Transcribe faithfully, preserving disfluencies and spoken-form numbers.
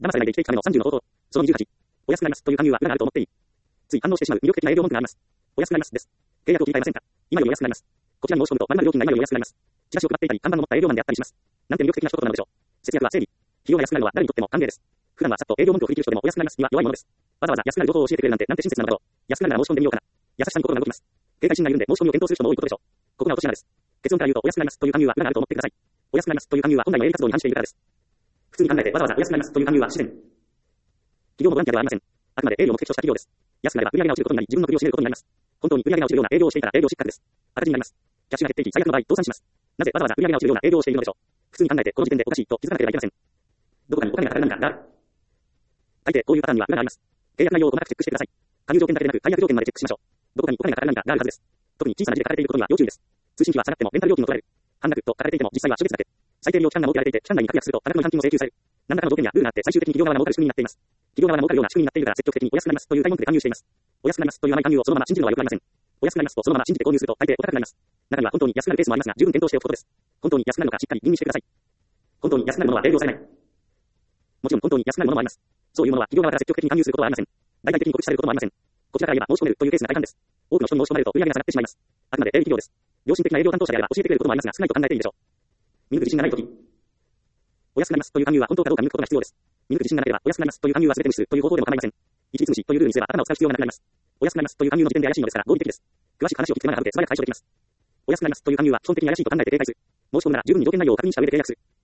騙されないで生きていくためのさんじゅうの方法。そのにじゅうはち。お安くなりますという勧誘は裏があると思っていい。つい反応してしまう魅力的な営業文句があります。お安くなりますです。契約を切り替えませんか。今よりお安くなります。こちらに申し込むと〇〇料金が今よりお安くなります。チラシを配っていたり、看板の持った営業マンであったりします。なんて魅力的な一言なのでしょう。節約は整理。費用が安くなるのは誰にとっても歓迎です。普段はさっと営業文句を振り切る人でもお安くなりますには弱いものです。わざわざ安くなる情報を教えてくれるなんてなんて親切なのだろう。安くなるなら申し込んでみようかな。優しさに心が動きます。警戒心がいるんで申し込みを検討する人も多いことでしょう。ここが落とし穴です。結論から言うとお安くなりますという勧誘は裏があると思ってください。お安くなりますという勧誘は本来の営利活動に反しているからです。普通に考えてわざわざお安くなりますという勧誘は不自然。企業もボランティアではありません。あくまで営利を目的とした企業です。安くなれば売上が落ちることになり自分の首を絞めることになります。本当に売上が落ちるような営業をしていたら営業失格です。赤字になります。キャッシュが減っていき最悪の場合倒産します。なぜわざわざ売上が落ちるような営業をしているのでしょう。普通に考えてこの時点でおかしいと気づかなければいけません。どこかにお金がかかる何かがある。大抵こういうパターンには裏があります。契約内容を細かくチェックしてください。加入条件だけでなく解約条件までチェックしましょう。どこかにお金がかかる何かがあるはずです。特に小さな字で書かれていることには要注意です。通信費は下がってもレンタル料金を取られる。半額と書かれていても実際は初月だけ。最低利用期間が設けられていて期間内に確約すると多額の違反金を請求される。何らかの条件やルールがあって最終的に企業側が儲かる仕組みになっています。企業側が儲かるような仕組みになっているから積極的にお安くなりますという大文句で勧誘しています。お安くなりますという甘い勧誘をそのまま信じるのは良くありません。お安くなりますとそのまま信じて購入すると大抵お高くなります。中には本当に安くなるケースもありますが十分検討しておくことです。本当に安くなるのかしっかり吟味してください。本当に安くなるものは営業されない。もちろん本当に安くなるものもあります。そういうものは企業側から積極的に勧誘することはありません。大々的に告知されることもありません。こちらから言えば申し込めるというケースが大半です。多くの人に申し込まれると売上が下がってしまいます。あくまで営利企業です。良心的な営業担当者であれば教えてくれることもありますが少ないと考えていいでしょう。見抜く自信がないとき。お安くなりますという勧誘は本当かどうか見抜くことが必要です。見抜く自信がなければお安くなりますという勧誘は全て無視するという方法でも構いません。一律無視というルールにすれば頭を使う必要がなくなります。お安くなりますという勧誘の時点で怪しいのですから合理的です。詳しく話を聞き手間が省け素早く解消できます。お安くなりますという勧誘は基本的に怪しいと考えて警戒する。申し込むなら十分に条件内容を確認した上で契約する。